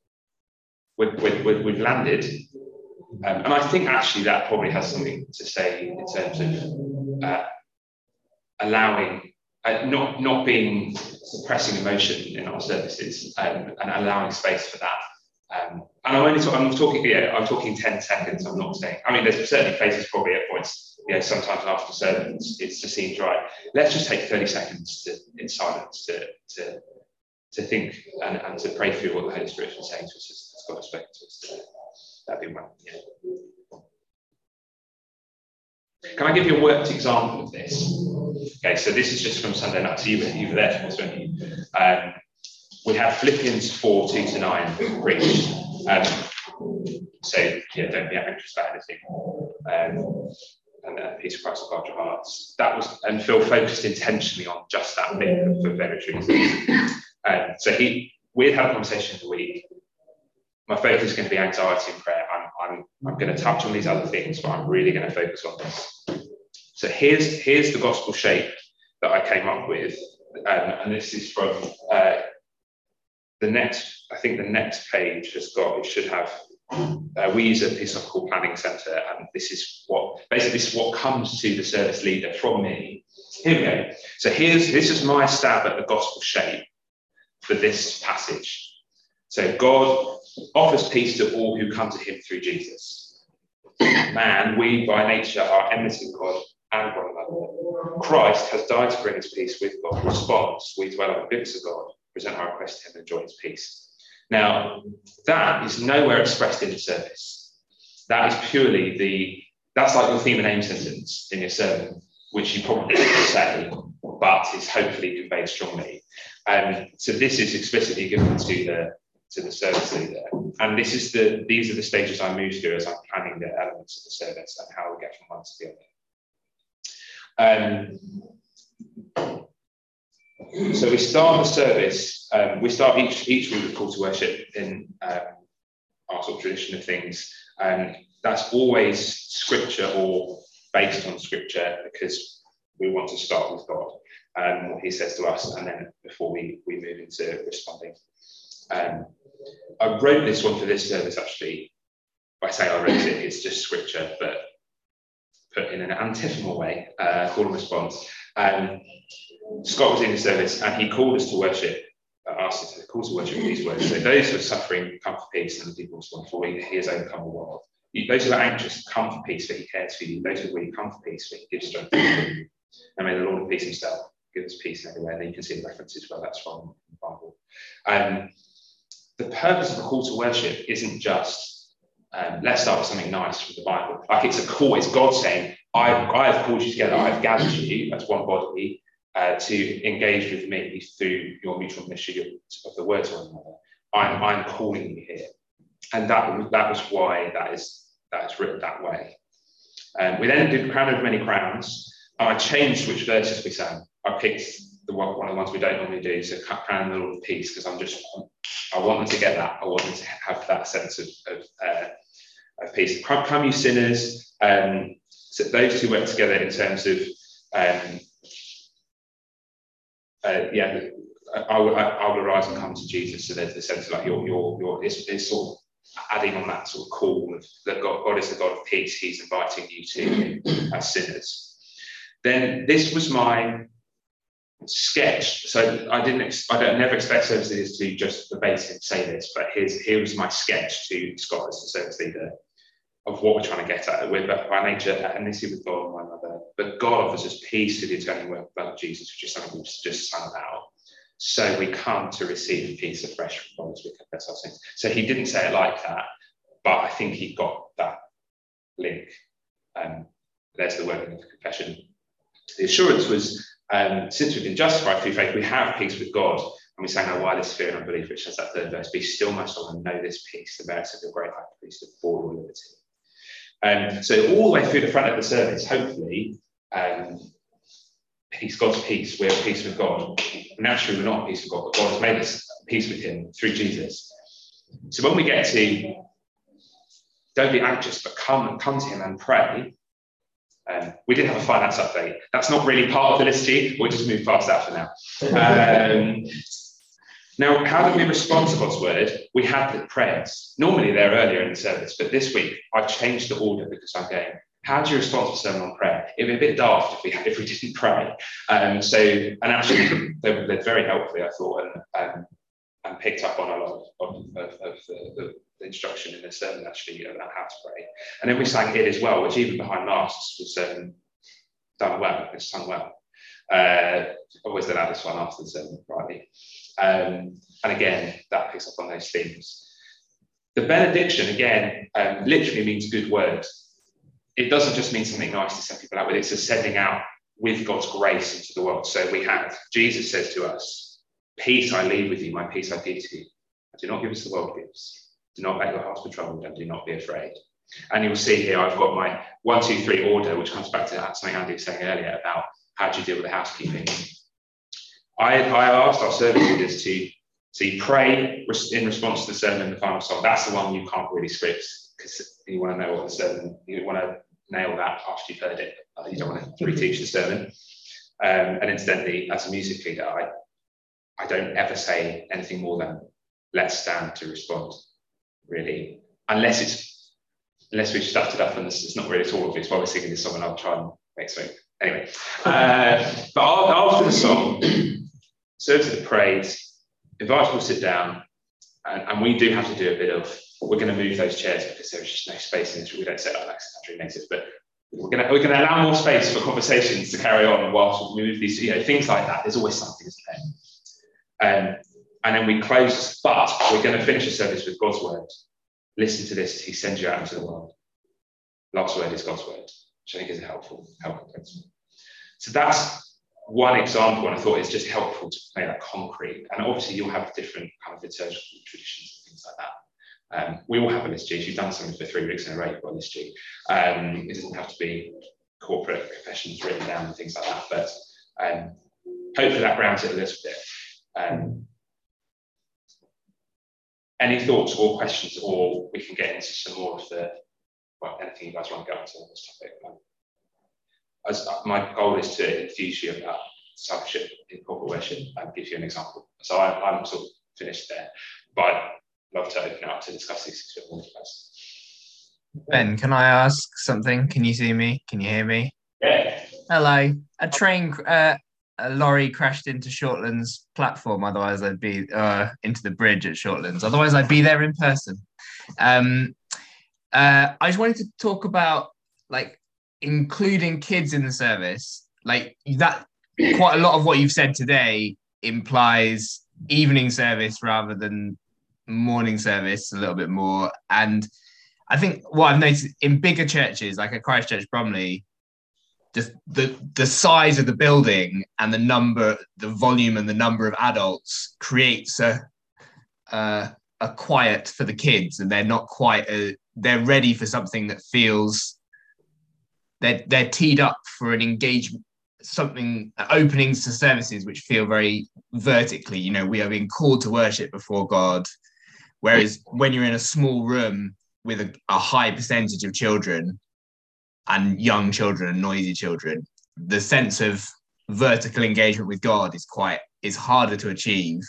Speaker 2: we've landed. And I think actually that probably has something to say in terms of allowing, not being suppressing emotion in our services, and allowing space for that. And I'm talking 10 seconds. I'm not saying, I mean, there's certainly places probably at points, sometimes after sermons, it just seems right. Let's just take 30 seconds in silence to think and to pray through what the Holy Spirit is saying to us as God has spoken to us today. That'd be one. Yeah. Can I give you a worked example of this? Okay, so this is just from Sunday night. So you were there, weren't you? We have Philippians 4, 2-9 preached. So don't be anxious about anything. And the peace of Christ will guard your hearts. That was, and Phil focused intentionally on just that bit for various reasons. So we'd had a conversation in the week. My focus is going to be anxiety and prayer. I'm going to touch on these other things, but I'm really going to focus on this. So here's the gospel shape that I came up with, and this is from the next page it should have. We use a piece called Planning Centre, and this is what comes to the service leader from me. Here we go. So this is my stab at the gospel shape for this passage. So God offers peace to all who come to him through Jesus. Man, we by nature are enmity with God and one another. Christ has died to bring us peace with God. Response, we dwell on the goodness of God, present our request to him and enjoy his peace. Now, that is nowhere expressed in the service. That is purely that's like your theme and aim sentence in your sermon, which you probably don't say, but is hopefully conveyed strongly. So this is explicitly given to the service leader. And these are the stages I move through as I'm planning the elements of the service and how we get from one to the other. So we start the service, we start each week with call to worship in our sort of tradition of things. That's always scripture or based on scripture, because we want to start with God and what he says to us, and then before we move into responding. I wrote this one for this service actually. By saying I wrote it, it's just scripture, but put in an antiphonal way, call and response. Scott was in the service and he called us to worship, asked us to call to worship with these words. So those who are suffering, come for peace, and the people respond, for he has overcome the world. Those who are anxious, come for peace, for he cares for you. Those who are weak, come for peace, for he gives strength to you. And may the Lord of peace himself give us peace everywhere. And then you can see the references where that's from in the Bible. The purpose of the call to worship isn't just let's start with something nice from the Bible. Like it's a call, it's God saying, I have called you together, I've gathered you as one body to engage with me through your mutual ministry of the word to one another. I'm calling you here. And that was why that is written that way. We then did Crown of Many Crowns, and I changed which verses we sang. I picked one of the ones we don't normally do, so Crown of the Lord of Peace, because I want them to get that. I want them to have that sense of peace. Come you sinners. So those two work together in terms of I will arise and come to Jesus. So there's the sense of like it's sort of adding on that sort of call of that God is the God of peace. He's inviting you to him as sinners. Then this was my sketch. So I never expect service leaders to just verbatim say this, but here was my sketch to Scott as the service leader of what we're trying to get at. We're by nature at enmity with God and one another, but God offers us peace through the atoning work of the blood of Jesus, which is something we've just sung about. So we come to receive peace afresh from God as we confess our sins. So he didn't say it like that, but I think he got that link. There's the wording of the confession. The assurance was, since we've been justified through faith, we have peace with God. And we sang our wildest fear and unbelief, which has that third verse, be still my soul and know this peace, the merits of your great high priest of all your liberty. So all the way through the front of the service, hopefully, peace, God's peace, we're at peace with God. Naturally, we're not at peace with God, but God has made us at peace with him through Jesus. So when we get to, don't be anxious, but come to him and pray. We did have a finance update. That's not really part of the liturgy. We'll just move past that for now. Now, how did we respond to God's word? We had the prayers. Normally they're earlier in the service, but this week I've changed the order because I'm going, how do you respond to a sermon on prayer? It would be a bit daft if we didn't pray. And actually they're very helpfully, I thought, and picked up on a lot of the instruction in the sermon actually about how to pray. And then we sang it as well, which even behind masks was done well, it's sung well. Always done out this one after the sermon, rightly. And again, that picks up on those themes. The benediction, again, literally means good word. It doesn't just mean something nice to send people out with, it's a sending out with God's grace into the world. So we have, Jesus says to us, peace I leave with you, my peace I give to you. Do not give us the world gives. Do not let your hearts be troubled and do not be afraid. And you'll see here, I've got my 1, 2, 3 order, which comes back to something Andy was saying earlier about how do you deal with the housekeeping. I asked our service leaders to pray in response to the sermon and the final song. That's the one you can't really script because you want to know what the sermon, you want to nail that after you've heard it. You don't want to reteach the sermon. And incidentally, as a music leader, I don't ever say anything more than let's stand to respond, really, unless we've stuffed it up and it's not really at all obvious while we're singing this song, and I'll try and make something. Anyway, but after the song, service of the praise, invite people to sit down, and we do have to do a bit of, we're going to move those chairs because there's just no space in this room. We don't set up like country native, but we're going to allow more space for conversations to carry on whilst we move these, things like that. There's always something, isn't there? And then we close, but we're going to finish the service with God's word. Listen to this, he sends you out into the world. Last word is God's word, which I think is a helpful principle. So that's one example, and I thought it's just helpful to make that concrete. And obviously you'll have different kind of liturgical traditions and things like that. We all have a liturgy. If you've done something for 3 weeks in a row, you've got a liturgy. It doesn't have to be corporate confessions written down and things like that, but hopefully that grounds it a little bit. Any thoughts or questions, or we can get into some more of anything you guys want to go into on this topic. As my goal is to infuse you about discipleship in corporate worship and give you an example. So I'm sort of finished there, but I'd love to open it up to discuss these things a bit more with you guys.
Speaker 8: Ben, can I ask something? Can you see me? Can you hear me?
Speaker 2: Yeah.
Speaker 8: Hello. A lorry crashed into Shortlands platform. Otherwise, I'd be into the bridge at Shortlands. Otherwise, I'd be there in person. I just wanted to talk about including kids in the service. That quite a lot of what you've said today implies evening service rather than morning service a little bit more. And I think what I've noticed in bigger churches, like at Christchurch Bromley, just the size of the building and the volume and the number of adults creates a quiet for the kids, and they're not quite they're ready for something that feels they're teed up for an engagement, something openings to services which feel very vertically. We are being called to worship before God, whereas when you're in a small room with a high percentage of children and young children and noisy children, the sense of vertical engagement with God is harder to achieve.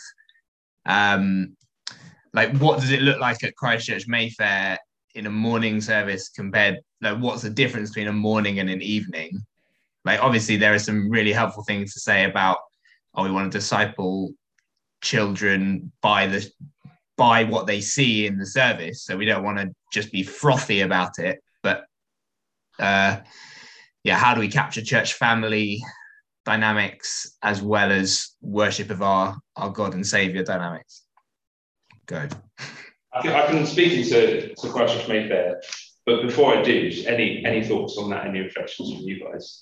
Speaker 8: What does it look like at Christchurch Mayfair in a morning service compared? What's the difference between a morning and an evening? Like, obviously, there are some really helpful things to say about, oh, we want to disciple children by what they see in the service. So we don't want to just be frothy about it. But how do we capture church family dynamics as well as worship of our God and Saviour dynamics? Good.
Speaker 2: I can speak into Christchurch Mayfair, but before I do, any thoughts on that? Any reflections from you guys?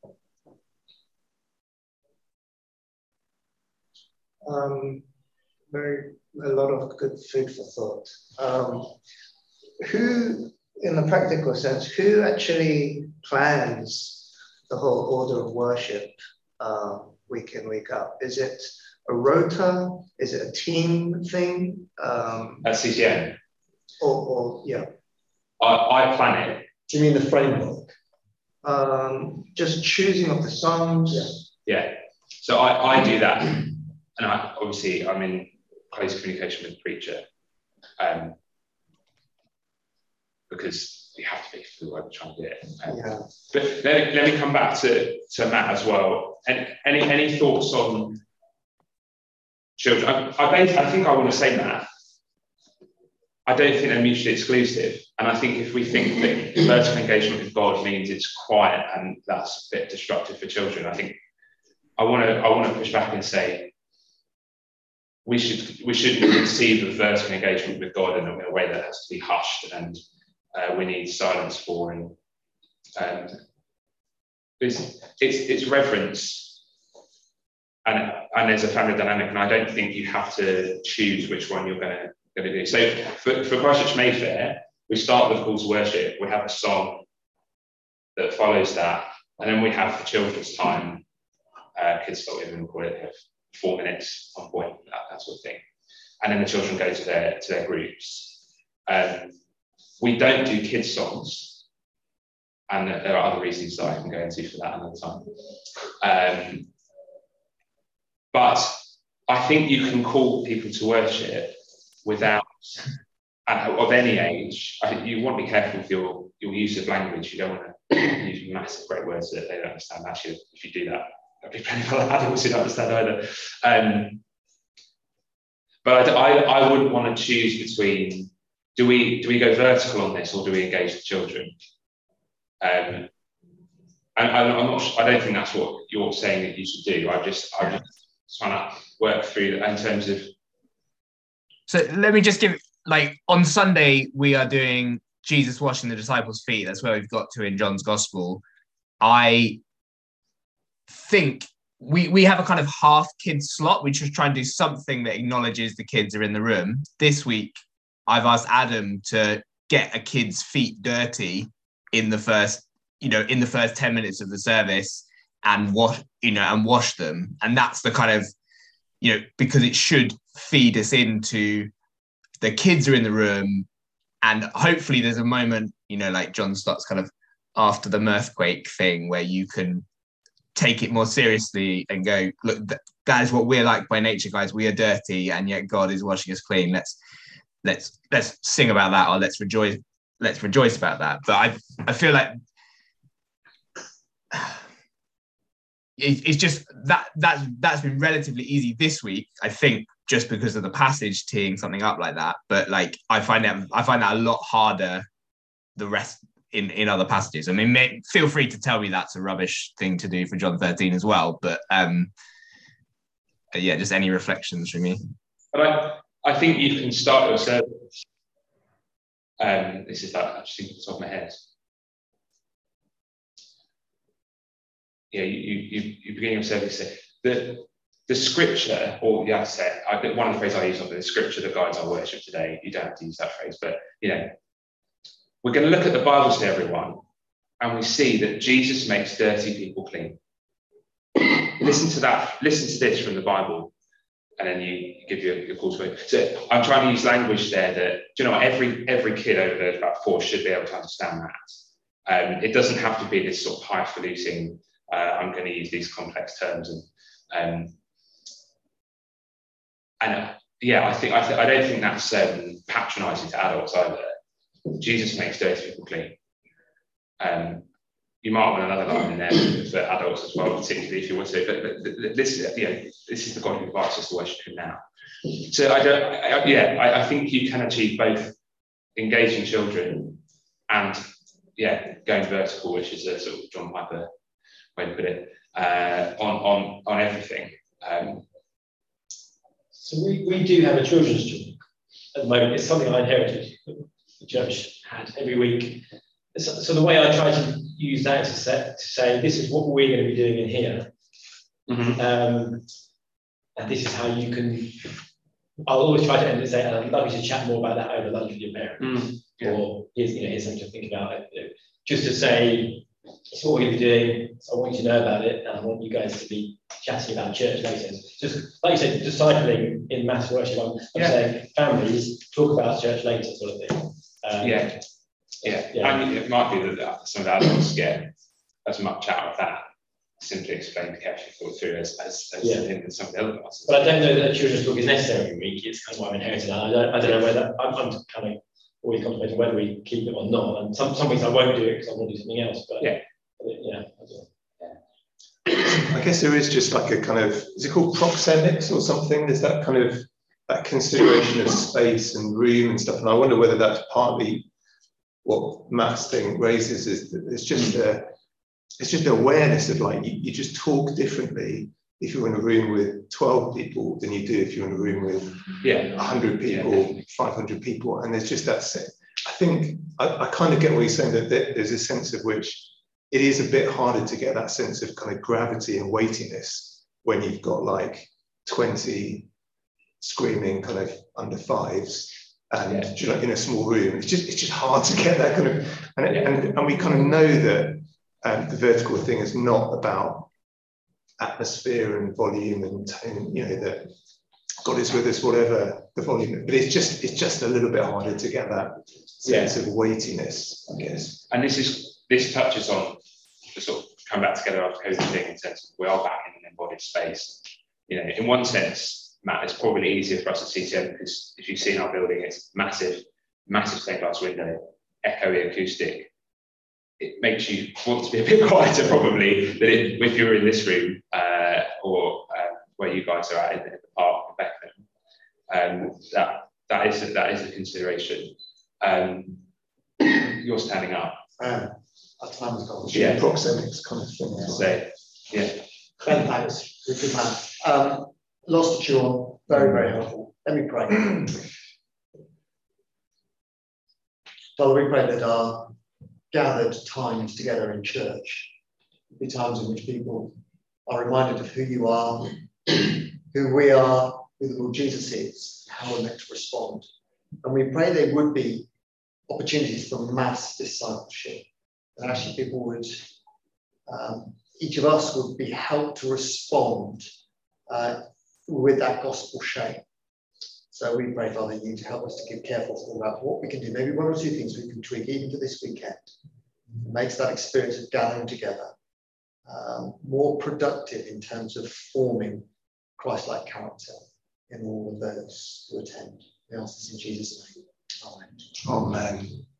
Speaker 6: A lot of good food for thought. Who, in a practical sense, who actually plans the whole order of worship week in, week out? Is it a rota? Is it a team thing?
Speaker 2: At CCN?
Speaker 6: Or yeah.
Speaker 2: I plan it.
Speaker 1: Do you mean the framework?
Speaker 6: Just choosing of the songs.
Speaker 2: Yeah. So I do that, and obviously I'm in close communication with the preacher, because you have to be for the way we're trying to do it. But let me come back to Matt as well. And any thoughts on children? I think I want to say, Matt, I don't think they're mutually exclusive. And I think if we think that vertical engagement with God means it's quiet and that's a bit destructive for children, I think I want to push back and say we shouldn't conceive of vertical engagement with God in a way that has to be hushed and we need silence for. And it's reverence, and there's a family dynamic, and I don't think you have to choose which one you're going to do. So for Christchurch Mayfair, we start with call to worship. We have a song that follows that, and then we have the children's time. Kids start with, we call it 4 minutes on point, that sort of thing, and then the children go to their groups. We don't do kids songs, and there are other reasons that I can go into for that another time. But I think you can call people to worship without, of any age. I think you want to be careful with your use of language. You don't want to use massive great words that they don't understand. Actually, if you do that, there'll be plenty of adults who don't understand either. But I wouldn't want to choose between, do we go vertical on this or do we engage the children? I'm not. I don't think that's what you're saying that you should do. I'm just trying to work through that in terms of.
Speaker 8: So let me just give, like, on Sunday we are doing Jesus washing the disciples' feet. That's where we've got to in John's Gospel. I think we have a kind of half kids slot. We just try and do something that acknowledges the kids are in the room. This week, I've asked Adam to get a kid's feet dirty in the first 10 minutes of the service and wash them. And that's the kind of, because it should feed us into the kids are in the room, and hopefully there's a moment, like John Stott's kind of after the mirthquake thing where you can take it more seriously and go, look, that is what we're like by nature, guys. We are dirty, and yet God is washing us clean. Let's sing about that, or let's rejoice about that. But I feel like it's just that's been relatively easy this week, I think, just because of the passage teeing something up like that. But like I find that a lot harder the rest in other passages. I mean, feel free to tell me that's a rubbish thing to do for John 13 as well. But just any reflections from you?
Speaker 2: But I think you can start your service. This is that I'm just thinking off the top of my head. Yeah, you begin your service. The scripture, or one of the phrases I use on the scripture that guides our worship today. You don't have to use that phrase, but we're going to look at the Bible to everyone, and we see that Jesus makes dirty people clean. Listen to this from the Bible, and then you give your call to it. So I'm trying to use language there that, every kid over there about 4 should be able to understand that. It doesn't have to be this sort of highfalutin, I'm going to use these complex terms, I don't think that's patronising to adults either. Jesus makes dirty people clean. you might want another line in there for adults as well, particularly if you want to. But this is the God who invites us to worship Him now. So I think you can achieve both engaging children and going vertical, which is a sort of John Piper way to put it, on everything.
Speaker 3: So we do have a children's talk at the moment. It's something I inherited. The church had every week. So the way I try to use that is to say this is what we're going to be doing in here, and this is how you can. I'll always try to end it say, and I'd love you to chat more about that over lunch with your parents, or here's something to think about. Just to say, it's what we're going to be doing. So I want you to know about it, and I want you guys to be chatting about church later. Just like you said, discipling in mass worship. I'm saying families talk about church later, sort of thing.
Speaker 2: And it might be that some of the adults get as much out of that simply explained carefully thought through as in some of the other classes.
Speaker 3: But I don't know that children's talk is necessary every week. It's kind of what I've inherited. I don't know whether I'm kind of always contemplating whether we keep it or not. And some weeks I won't do it because I want to do something else. But
Speaker 4: I guess there is just like a kind of, is it called proxemics or something? There's that kind of that consideration of space and room and stuff. And I wonder whether that's partly what Matt's thing raises, is that it's just the awareness of like you just talk differently if you're in a room with 12 people than you do if you're in a room with 100 people, 500 people. And there's just that sense. I think I kind of get what you're saying, that there's a sense of which it is a bit harder to get that sense of kind of gravity and weightiness when you've got like 20 screaming kind of under fives and in a small room. It's just hard to get that kind of, and we kind of know that the vertical thing is not about atmosphere and volume and tone, that God is with us, whatever the volume, but it's just a little bit harder to get that sense of weightiness, I guess.
Speaker 2: And this touches on the sort of come back together after COVID thing in terms of we are back in an embodied space. In one sense, Matt, it's probably easier for us at CTM because if you've seen our building, it's massive stained glass window, echoey acoustic. It makes you want to be a bit quieter probably than if you're in this room or where you guys are at in the park in Beckenham. That is a consideration. You're standing up.
Speaker 1: Our time has gone.
Speaker 4: Proxemics kind of thing.
Speaker 2: So,
Speaker 1: Ben, thanks. Good man. Lots to chew on. Very, very helpful. Let me pray. Father, we pray that our gathered times together in church be times in which people are reminded of who you are, who we are, who the Lord Jesus is, how we're meant to respond. And we pray there would be opportunities for mass discipleship. And actually people would, each of us would be helped to respond with that gospel shape. So we pray, Father, you to help us to give careful thought about what we can do. Maybe one or two things we can tweak even for this weekend. It makes that experience of gathering together more productive in terms of forming Christ-like character in all of those who attend. We ask this in Jesus' name. Amen.
Speaker 4: Amen.